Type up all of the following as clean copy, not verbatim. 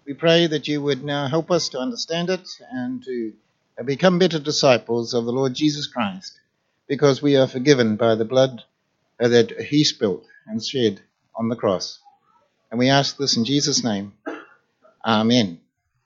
We pray that you would now help us to understand it and to become better disciples of the Lord Jesus Christ, because we are forgiven by the blood that he spilled and shed on the cross. And we ask this in Jesus' name. Amen.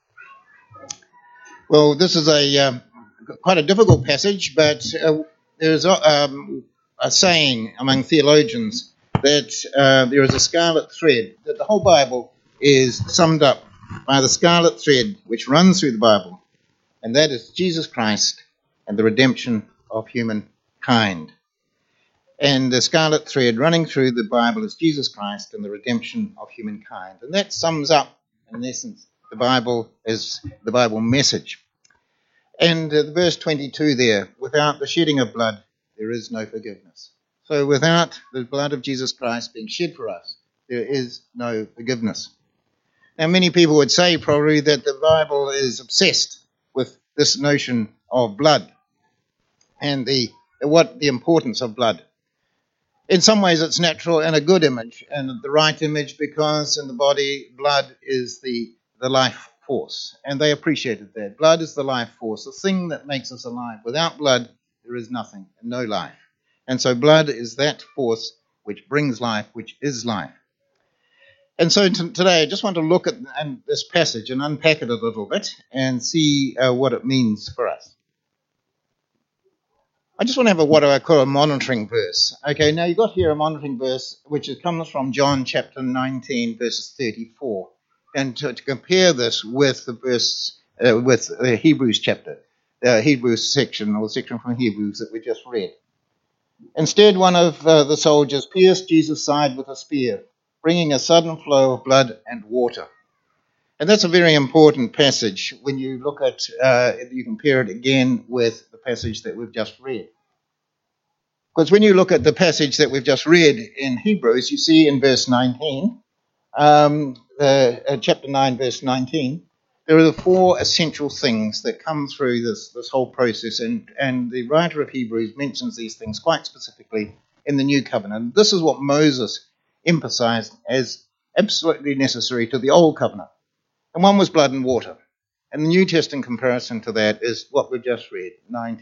Well, this is quite a difficult passage, but there's a saying among theologians that there is a scarlet thread, that the whole Bible is summed up by the scarlet thread which runs through the Bible, and that is Jesus Christ and the redemption of humankind. And the scarlet thread running through the Bible is Jesus Christ and the redemption of humankind. And that sums up, in essence, the Bible as the Bible message. And verse 22 there, without the shedding of blood, there is no forgiveness. So without the blood of Jesus Christ being shed for us, there is no forgiveness. Now, many people would say probably that the Bible is obsessed with this notion of blood and the importance of blood. In some ways, it's natural and a good image, and the right image, because in the body, blood is the life force, and they appreciated that. Blood is the life force, the thing that makes us alive. Without blood, there is nothing, and no life. And so blood is that force which brings life, which is life. And so today, I just want to look at this passage and unpack it a little bit and see what it means for us. I just want to have what I call a monitoring verse. Okay, now you've got here a monitoring verse which comes from John chapter 19, verses 34. And to compare this with the verse, with the Hebrews chapter, the Hebrews section, or the section from Hebrews that we just read. Instead, one of the soldiers pierced Jesus' side with a spear, bringing a sudden flow of blood and water. And that's a very important passage when you look at, you compare it again with the passage that we've just read. Because when you look at the passage that we've just read in Hebrews, you see in verse 19, chapter 9, verse 19, there are the four essential things that come through this whole process. And the writer of Hebrews mentions these things quite specifically in the New Covenant. This is what Moses emphasized as absolutely necessary to the Old Covenant. And one was blood and water. And the New Testament comparison to that is what we've just read,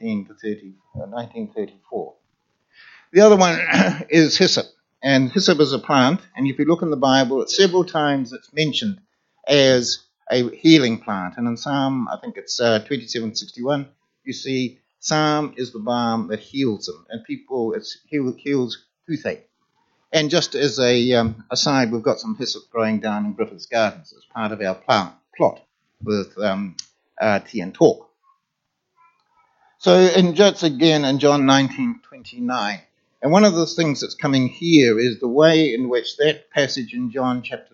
1934. The other one is hyssop. And hyssop is a plant. And if you look in the Bible, several times it's mentioned as a healing plant. And in Psalm, I think it's 27:61, you see Psalm is the balm that heals them. And people, it heals toothache. And just as a aside, we've got some hyssop growing down in Griffiths Gardens as part of our plot with tea and talk. So just again in John 19:29, and one of the things that's coming here is the way in which that passage in John chapter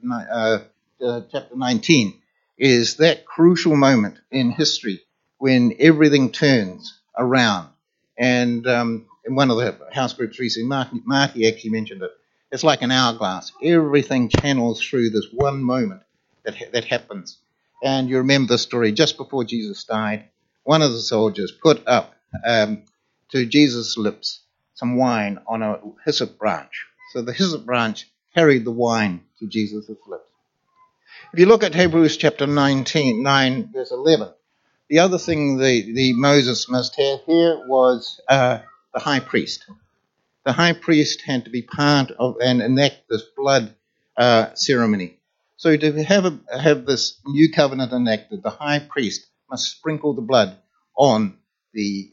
19 is that crucial moment in history when everything turns around. And in one of the house groups recently, Marty actually mentioned it. It's like an hourglass. Everything channels through this one moment that happens. And you remember the story, just before Jesus died, one of the soldiers put up to Jesus' lips some wine on a hyssop branch. So the hyssop branch carried the wine to Jesus' lips. If you look at Hebrews chapter 9, verse 11, the other thing the Moses must have here was the high priest. The high priest had to be part of and enact this blood ceremony. So to have this new covenant enacted, the high priest must sprinkle the blood on the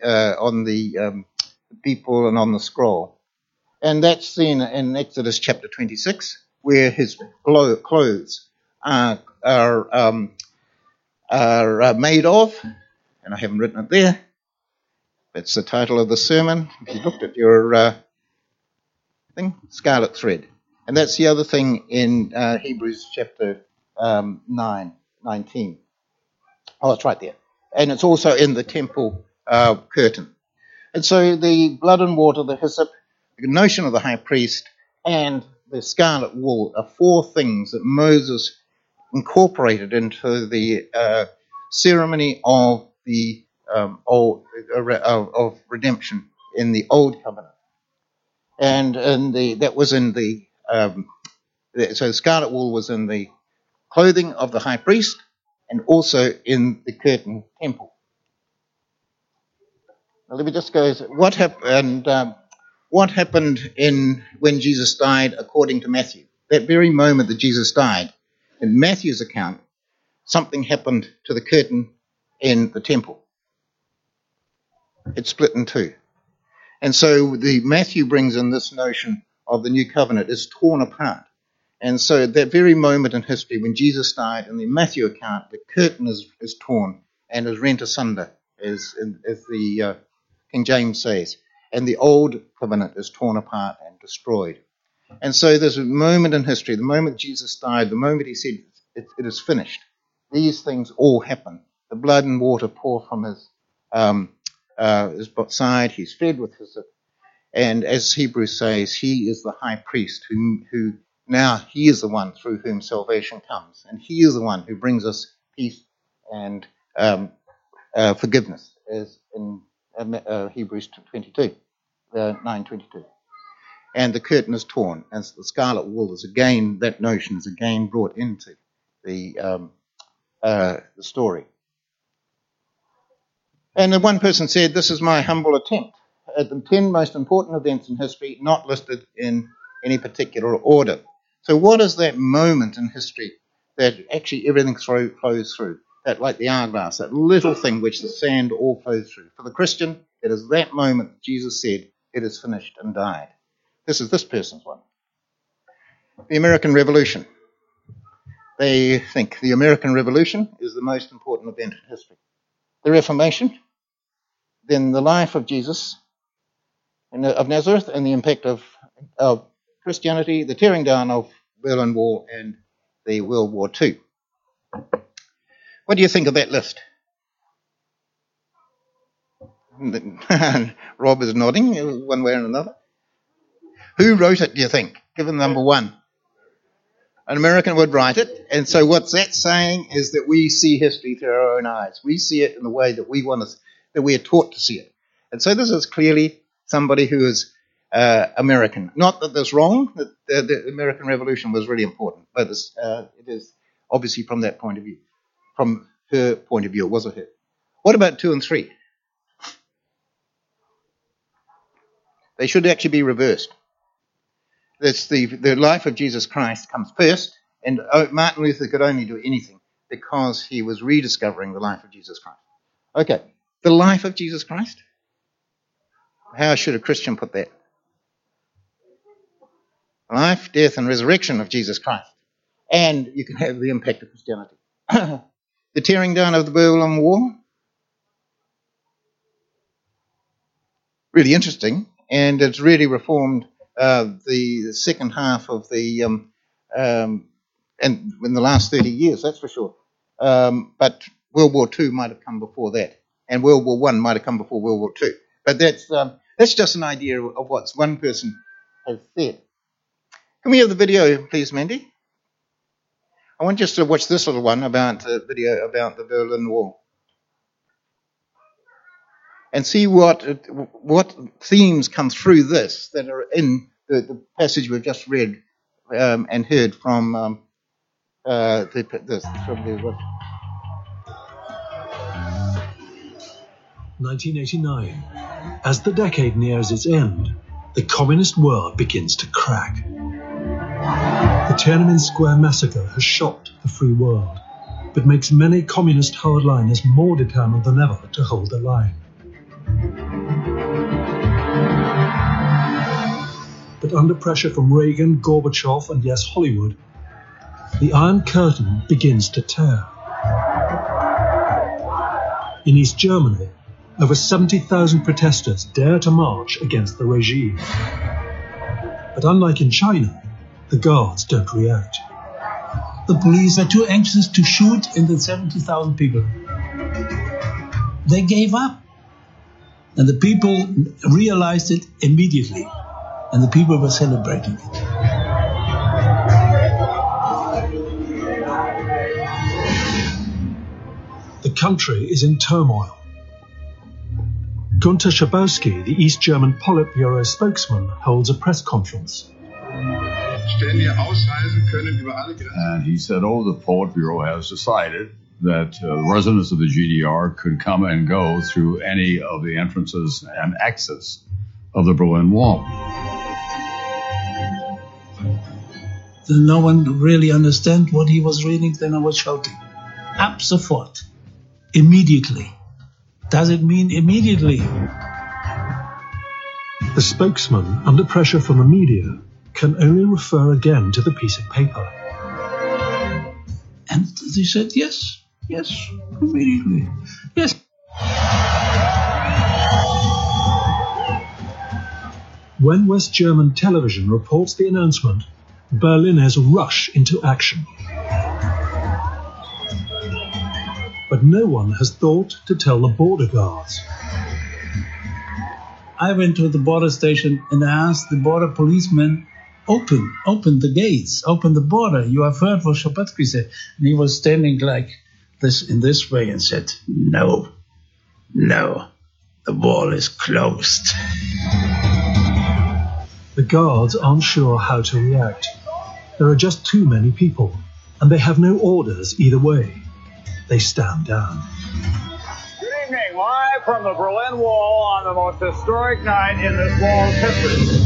people and on the scroll. And that's seen in Exodus chapter 26, where his clothes are made of, and I haven't written it there. That's the title of the sermon. If you looked at your thing, scarlet thread. And that's the other thing in Hebrews chapter 19. Oh, it's right there. And it's also in the temple curtain. And so the blood and water, the hyssop, the notion of the high priest, and the scarlet wool are four things that Moses incorporated into the ceremony of the of redemption in the Old Covenant. And that was in the so scarlet wool was in the clothing of the high priest and also in the curtain temple. Now, let me just go, what happened when Jesus died according to Matthew? That very moment that Jesus died, in Matthew's account, something happened to the curtain in the temple. It split in two. And so Matthew brings in this notion of the new covenant is torn apart. And so at that very moment in history when Jesus died, in the Matthew account, the curtain is torn and is rent asunder, as the King James says. And the old covenant is torn apart and destroyed. And so there's a moment in history, the moment Jesus died, the moment he said, it is finished. These things all happen. The blood and water pour from his side. He's fed with his, and as Hebrews says, he is the high priest who now he is the one through whom salvation comes, and he is the one who brings us peace and forgiveness, as in Hebrews 22, 9:22. And the curtain is torn, and the scarlet wool is again, that notion is again brought into the story. And one person said, this is my humble attempt at the 10 most important events in history, not listed in any particular order. So what is that moment in history that actually everything flows through? That, like the hourglass, that little thing which the sand all flows through. For the Christian, it is that moment Jesus said, it is finished, and died. This is this person's one. The American Revolution. They think the American Revolution is the most important event in history. The Reformation, then the life of Jesus of Nazareth, and the impact of Christianity, the tearing down of Berlin Wall, and the World War II. What do you think of that list? Rob is nodding one way or another. Who wrote it, do you think? Given number one. An American would write it, and so what's that saying is that we see history through our own eyes. We see it in the way that we want to, that we are taught to see it. And so this is clearly somebody who is American. Not that that's wrong, that the American Revolution was really important, but it is obviously from that point of view. From her point of view, it wasn't her. What about 2 and 3? They should actually be reversed. That's the life of Jesus Christ comes first, and Martin Luther could only do anything because he was rediscovering the life of Jesus Christ. Okay, the life of Jesus Christ? How should a Christian put that? Life, death, and resurrection of Jesus Christ. And you can have the impact of Christianity. The tearing down of the Berlin Wall. Really interesting, and it's really reformed the second half of the and in the last 30 years, that's for sure. But World War II might have come before that, and World War I might have come before World War II. But that's just an idea of what one person has said. Can we have the video, please, Mandy? I want you to watch this little one about the video about the Berlin Wall, and see what themes come through this that are in the passage we've just read and heard from this. 1989. As the decade nears its end, the communist world begins to crack. The Tiananmen Square massacre has shocked the free world, but makes many communist hardliners more determined than ever to hold the line. But under pressure from Reagan, Gorbachev, and yes, Hollywood, the Iron Curtain begins to tear. In East Germany, over 70,000 protesters dare to march against the regime. But unlike in China, the guards don't react. The police are too anxious to shoot in the 70,000 people. They gave up. And the people realized it immediately. And the people were celebrating it. The country is in turmoil. Gunter Schabowski, the East German Politburo spokesman, holds a press conference. And he said, the Politburo has decided that residents of the GDR could come and go through any of the entrances and exits of the Berlin Wall. No one really understand what he was reading. Then I was shouting, ab sofort, immediately. Does it mean immediately? The spokesman, under pressure from the media, can only refer again to the piece of paper. And they said, yes, immediately, yes. When West German television reports the announcement, Berliners rush into action. But no one has thought to tell the border guards. I went to the border station and asked the border policeman, open the gates, open the border. You have heard what Schapatsky said. And he was standing like this in this way and said, no, the wall is closed. The guards aren't sure how to react. There are just too many people, and they have no orders either way. They stand down. Good evening, live from the Berlin Wall on the most historic night in this wall's history.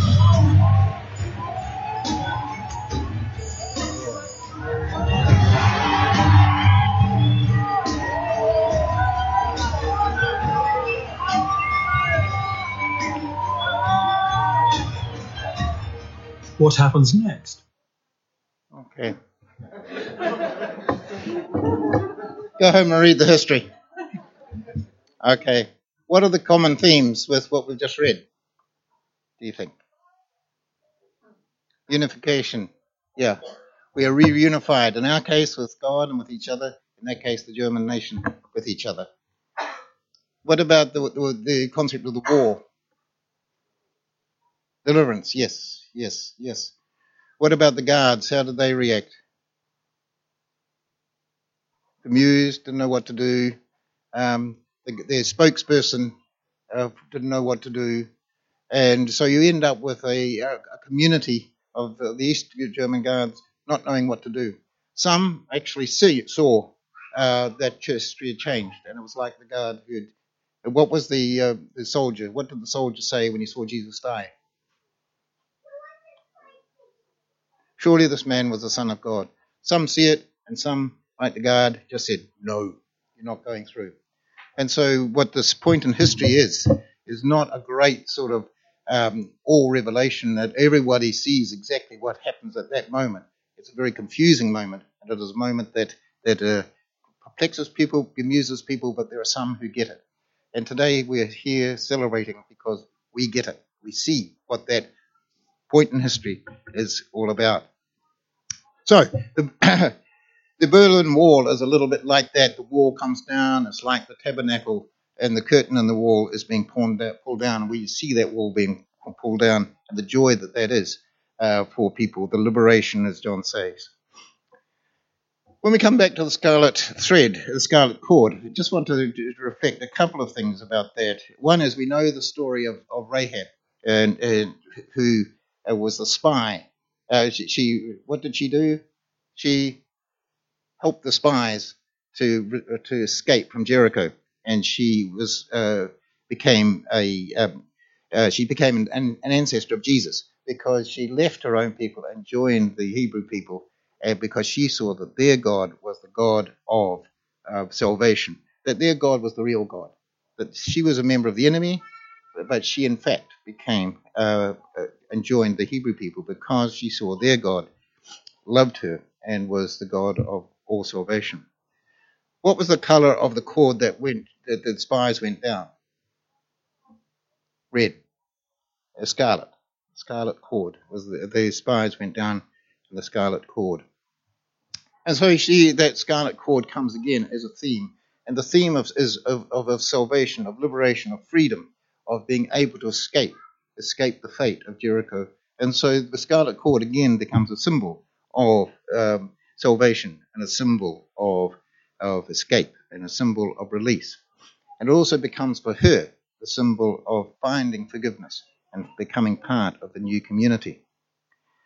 What happens next? Okay. Go home and read the history. Okay. What are the common themes with what we've just read, do you think? Unification. Yeah. We are reunified, in our case with God and with each other, in that case the German nation with each other. What about the concept of the war? Deliverance, yes. What about the guards? How did they react? Bemused, didn't know what to do. Their spokesperson didn't know what to do. And so you end up with a community of the East German guards not knowing what to do. Some actually saw that history changed, and it was like the guard who. What was the soldier? What did the soldier say when he saw Jesus die? Surely this man was the Son of God. Some see it, and some, like the guard, just said, no, you're not going through. And so what this point in history is not a great sort of all revelation that everybody sees exactly what happens at that moment. It's a very confusing moment, and it is a moment that perplexes people, bemuses people, but there are some who get it. And today we're here celebrating because we get it. We see what that point in history is all about. So the Berlin Wall is a little bit like that. The wall comes down. It's like the tabernacle, and the curtain in the wall is being pulled down. And we see that wall being pulled down, and the joy that is for people, the liberation, as John says. When we come back to the scarlet thread, the scarlet cord, I just want to reflect a couple of things about that. One is we know the story of Rahab, and who was the spy. What did she do? She helped the spies to escape from Jericho, and she became an ancestor of Jesus because she left her own people and joined the Hebrew people, because she saw that their God was the God of salvation, that their God was the real God, that she was a member of the enemy, but she in fact became and joined the Hebrew people because she saw their God loved her and was the God of all salvation. What was the color of the cord that the spies went down? Red. A scarlet. Scarlet cord. The spies went down to the scarlet cord. And so you see that scarlet cord comes again as a theme. And the theme is of salvation, of liberation, of freedom, of being able to escape the fate of Jericho. And so the scarlet cord again becomes a symbol of salvation and a symbol of escape and a symbol of release. And it also becomes for her the symbol of finding forgiveness and becoming part of the new community.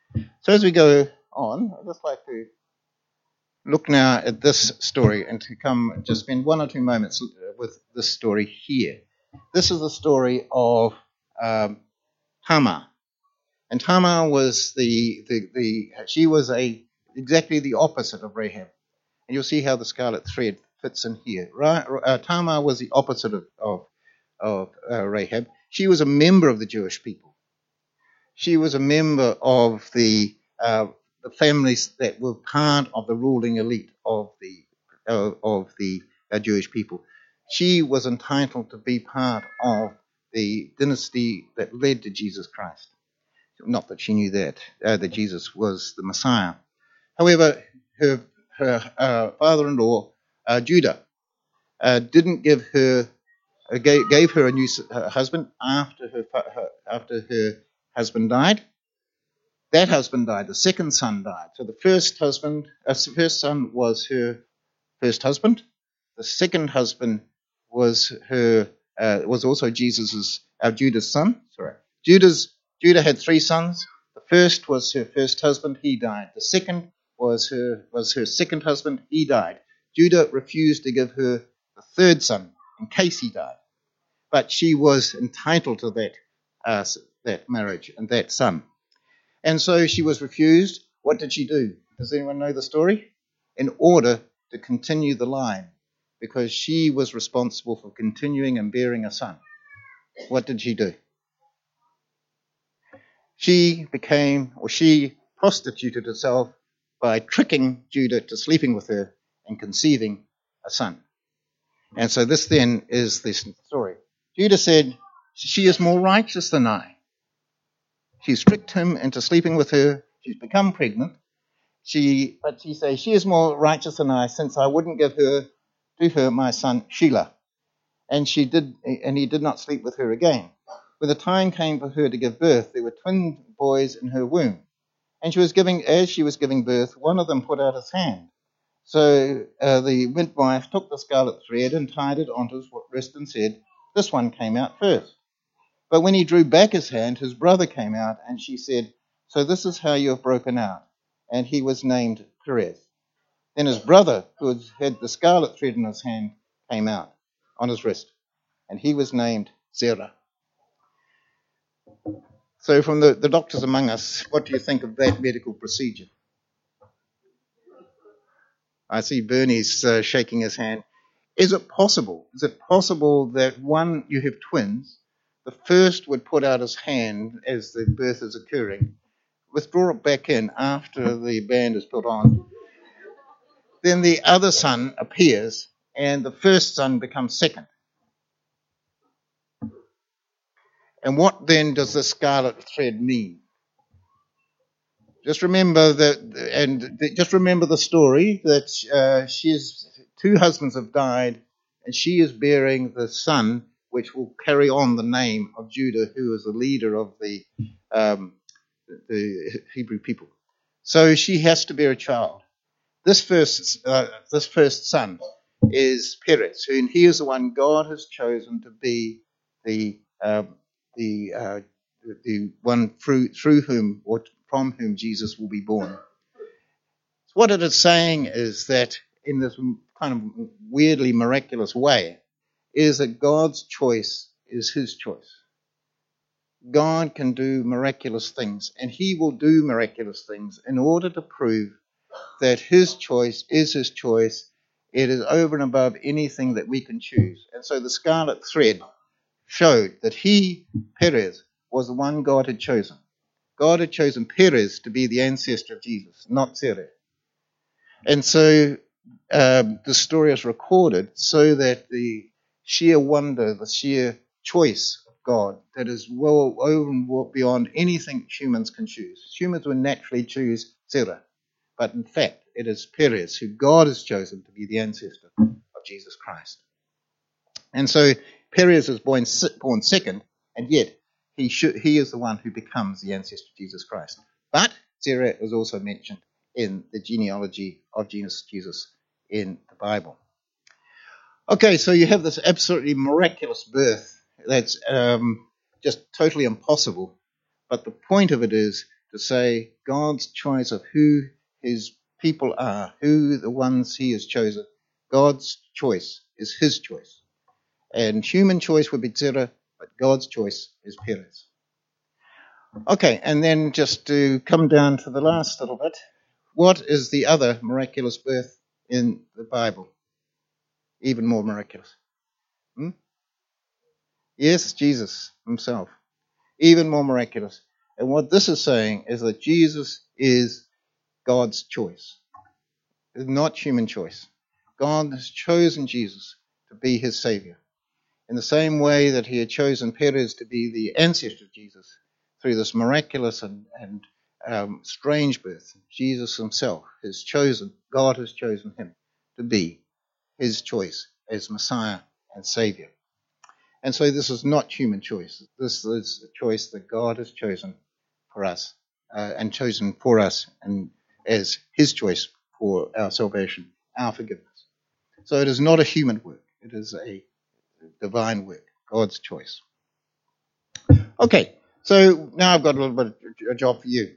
So as we go on, I'd just like to look now at this story and to come just spend 1 or 2 moments with this story here. This is the story of Tamar. And Tamar was she was exactly the opposite of Rahab. And you'll see how the scarlet thread fits in here. Tamar was the opposite of Rahab. She was a member of the Jewish people. She was a member of the families that were part of the ruling elite of the Jewish people. She was entitled to be part of the dynasty that led to Jesus Christ. Not that she knew that Jesus was the Messiah. However, her father-in-law, Judah, didn't gave her a new husband after her husband died. That husband died. The second son died. So the first son was her first husband. The second husband was also Judah's son. Sorry, Judah had 3 sons. The first was her first husband. He died. The second was her second husband. He died. Judah refused to give her the third son in case he died, but she was entitled to that marriage and that son. And so she was refused. What did she do? Does anyone know the story? In order to continue the line, because she was responsible for continuing and bearing a son. What did she do? She prostituted herself by tricking Judah to sleeping with her and conceiving a son. And so this then is the story. Judah said, she is more righteous than I. She's tricked him into sleeping with her. She's become pregnant. But she says, she is more righteous than I, since I wouldn't give her to her my son Shelah. And he did not sleep with her again. When the time came for her to give birth, there were twin boys in her womb. And as she was giving birth, one of them put out his hand. So the midwife took the scarlet thread and tied it onto his wrist and said, this one came out first. But when he drew back his hand, his brother came out, and she said, so this is how you have broken out. And he was named Perez. Then his brother, who had the scarlet thread in his hand, came out on his wrist, and he was named Zerah. So from the doctors among us, what do you think of that medical procedure? I see Bernie's shaking his hand. Is it possible that you have twins, the first would put out his hand as the birth is occurring, withdraw it back in after the band is put on, then the other son appears and the first son becomes second? And what then does the scarlet thread mean? Just remember just remember the story that she's 2 husbands have died, and she is bearing the son, which will carry on the name of Judah, who is the leader of the Hebrew people. So she has to bear a child. This first son is Perez, and he is the one God has chosen to be the one through whom or from whom Jesus will be born. So what it is saying is that in this kind of weirdly miraculous way is that God's choice is his choice. God can do miraculous things, and he will do miraculous things in order to prove that his choice is his choice. It is over and above anything that we can choose. And so the scarlet thread showed that Perez, was the one God had chosen. God had chosen Perez to be the ancestor of Jesus, not Zerah. And so the story is recorded so that the sheer wonder, the sheer choice of God that is well over and beyond anything humans can choose. Humans would naturally choose Zerah, but in fact it is Perez who God has chosen to be the ancestor of Jesus Christ. And so Perez is born second, and yet he is the one who becomes the ancestor of Jesus Christ. But Zerah is also mentioned in the genealogy of Jesus in the Bible. Okay, so you have this absolutely miraculous birth that's just totally impossible. But the point of it is to say God's choice of who his people are, who the ones he has chosen. God's choice is his choice. And human choice would be Zerah, but God's choice is Perez. Okay, and then just to come down to the last little bit, what is the other miraculous birth in the Bible? Even more miraculous. Yes, Jesus himself. Even more miraculous. And what this is saying is that Jesus is God's choice. It's not human choice. God has chosen Jesus to be his Savior. In the same way that he had chosen Perez to be the ancestor of Jesus through this miraculous and strange birth, Jesus himself has chosen, God has chosen him to be his choice as Messiah and Savior. And so this is not human choice. This is a choice that God has chosen for us and chosen for us and as his choice for our salvation, our forgiveness. So it is not a human work. It is a divine work, God's choice. Okay, so now I've got a little bit of a job for you.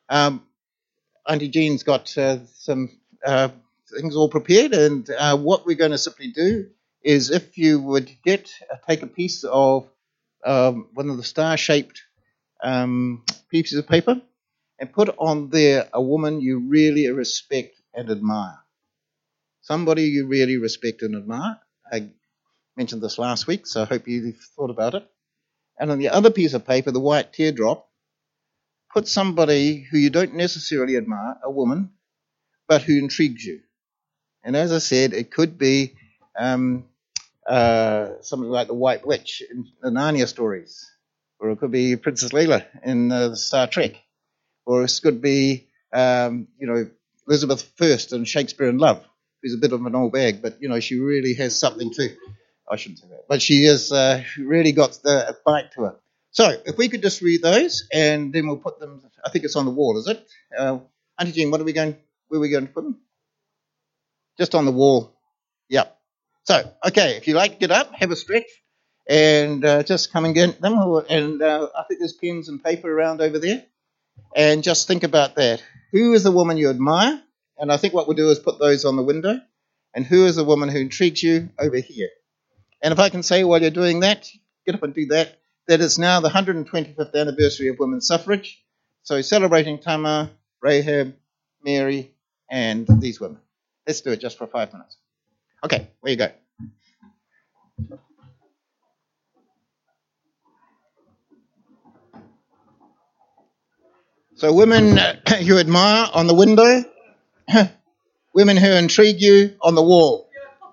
Auntie Jean's got some things all prepared, and what we're going to simply do is if you would take a piece of one of the star-shaped pieces of paper and put on there a woman you really respect and admire. Somebody you really respect and admire. I mentioned this last week, so I hope you've thought about it. And on the other piece of paper, the white teardrop, put somebody who you don't necessarily admire, a woman, but who intrigues you. And as I said, it could be something like the White Witch in the Narnia stories, or it could be Princess Leela in Star Trek, or it could be Elizabeth I in Shakespeare in Love, who's a bit of an old bag, but she really has something to. I shouldn't say that, but she has really got the bite to her. So if we could just read those, and then we'll put them. I think it's on the wall, is it? Auntie Jean, where are we going to put them? Just on the wall. Yep. So, okay, if you like, get up, have a stretch, and just come and get them. And I think there's pens and paper around over there. And just think about that. Who is the woman you admire? And I think what we'll do is put those on the window. And who is the woman who intrigues you over here? And if I can say while you're doing that, get up and do that, that it's now the 125th anniversary of women's suffrage. So celebrating Tamar, Rahab, Mary, and these women. Let's do it just for 5 minutes. Okay, where you go. So women you admire on the window, women who intrigue you on the wall.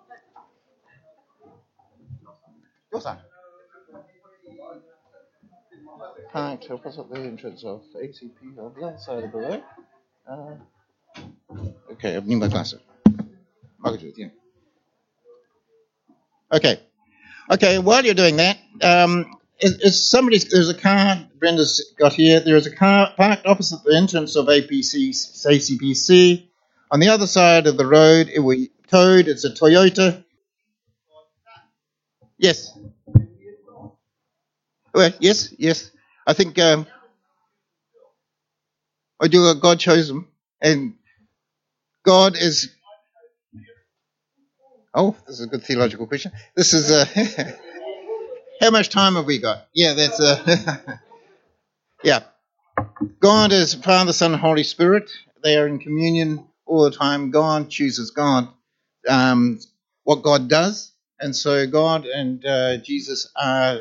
Your son. Parked opposite the entrance of ACP on the other side of the road. Okay, I've need my glasses. Okay, while you're doing that, there's a car Brenda's got here. There is a car parked opposite the entrance of ACPC. On the other side of the road, it will be towed. It's a Toyota. Yes. Well, yes. I think God chose them, and God is. Oh, this is a good theological question. This is how much time have we got? Yeah, that's yeah. God is Father, Son, and Holy Spirit. They are in communion all the time. God chooses God, what God does, and so God and Jesus are.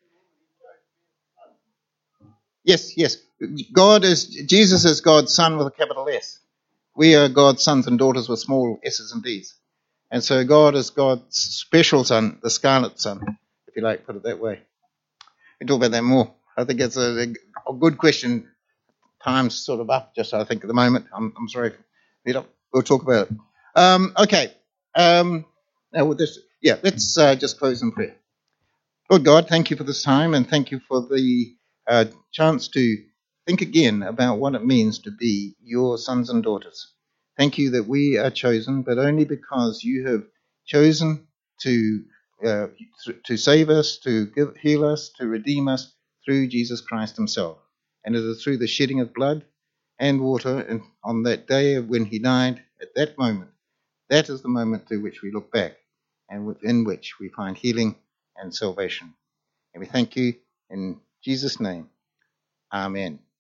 Yes. Jesus is God's Son with a capital S. We are God's sons and daughters with small S's and D's. And so God is God's special Son, the Scarlet Son, if you like, put it that way. We talk about that more. I think it's a good question. Time's sort of up, just I think at the moment. I'm sorry. We'll talk about it. Okay. Now with this, let's just close in prayer. Lord God, thank you for this time, and thank you for the chance to think again about what it means to be your sons and daughters. Thank you that we are chosen, but only because you have chosen to save us, to heal us, to redeem us through Jesus Christ himself. And it is through the shedding of blood and water and on that day when he died, at that moment, that is the moment to which we look back and within which we find healing and salvation. And we thank you in Jesus' name. Amen.